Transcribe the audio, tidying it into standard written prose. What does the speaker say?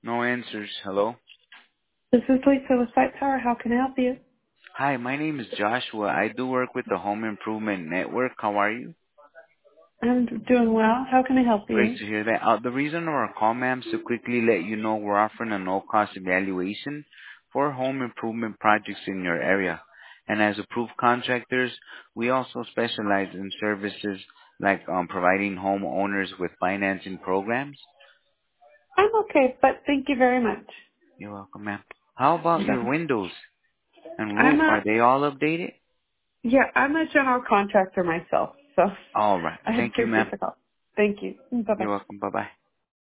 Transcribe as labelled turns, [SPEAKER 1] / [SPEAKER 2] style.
[SPEAKER 1] No answers. Hello?
[SPEAKER 2] This is Lisa with Site Tower. How can I help you?
[SPEAKER 1] Hi, my name is Joshua. I do work with the Home Improvement Network. How are you?
[SPEAKER 2] I'm doing well. How can I help
[SPEAKER 1] Great
[SPEAKER 2] you?
[SPEAKER 1] to hear that. The reason of our call, ma'am, is to quickly let you know we're offering a no-cost evaluation for home improvement projects in your area. And as approved contractors, we also specialize in services like providing homeowners with financing programs.
[SPEAKER 2] I'm okay, but thank you very much.
[SPEAKER 1] You're welcome, ma'am. How about your
[SPEAKER 2] Bye.
[SPEAKER 1] windows and roof?
[SPEAKER 2] I'm a
[SPEAKER 1] Are they all updated?
[SPEAKER 2] I'm a general contractor myself, so
[SPEAKER 1] All right.
[SPEAKER 2] I
[SPEAKER 1] Thank you, ma'am.
[SPEAKER 2] appreciate the call. Thank you. Bye
[SPEAKER 1] You're
[SPEAKER 2] bye.
[SPEAKER 1] welcome. Bye-bye.